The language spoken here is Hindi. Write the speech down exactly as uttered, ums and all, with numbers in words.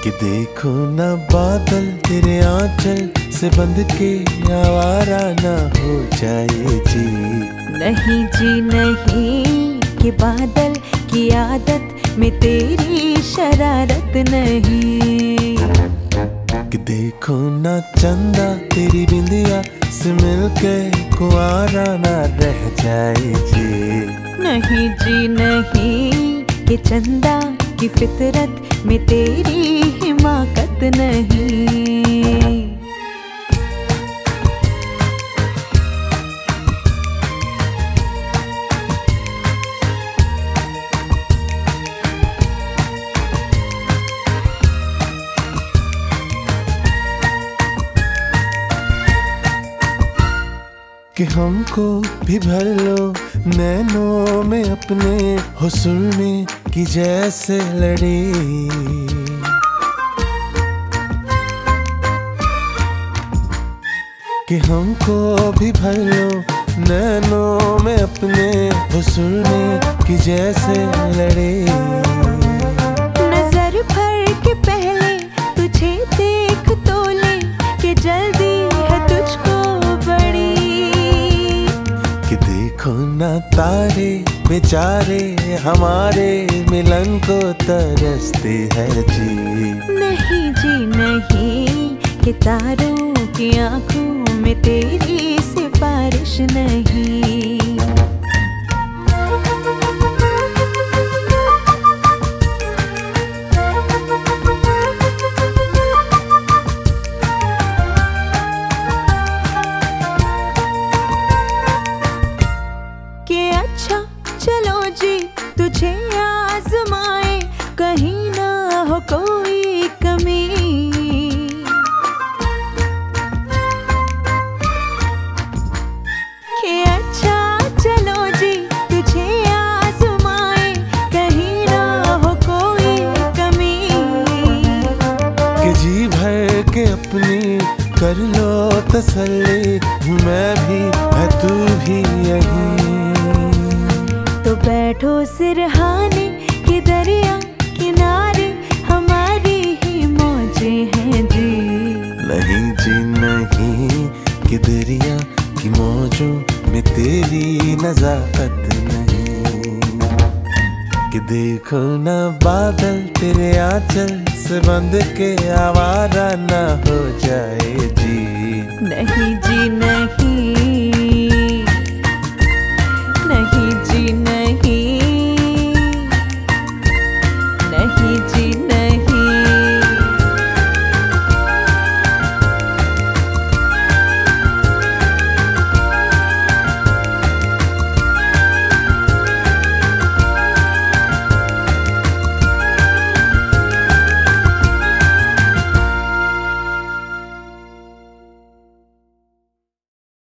कि देखो ना बादल तेरे आंचल से बंध के आवारा ना हो जाए जी। नहीं जी नहीं, कि बादल की आदत में तेरी शरारत नहीं। कि देखो ना चंदा तेरी बिंदिया से मिलके कुआरा ना रह जाए जी। नहीं जी नहीं, कि चंदा की फितरत में तेरी हिमाकत नहीं। कि हमको भी भर लो नैनों में अपने हुस्न में कि जैसे लड़ी। कि हमको भी भर लो नैनों में अपने हुस्न में कि जैसे लड़ी। नजर भर के पहले तुझे देख तो ले, कि जल्दी है तुझको बड़ी। कि देखो ना तारे बेचारे हमारे मिलन को तरसते हैं जी। नहीं जी नहीं, कि तारों की आंखों में तेरी सिफारिश नहीं। कि अच्छा चलो जी तुझे आजमाए, कहीं ना हो कोई कमी। कि अच्छा चलो जी तुझे आजमाए, कहीं ना हो कोई कमी। कि जी भर के अपनी कर लो तसल्ली, मैं भी है तू भी यही। तो बैठो सिरहाने के दरिया किनारे, हमारी ही मौजें हैं जी। नहीं जी नहीं, कि दरिया की मौजों में तेरी नजाकत नहीं। कि देखो ना बादल तेरे आंचल से बंध के आवारा ना हो जाए जी। नहीं जी नहीं,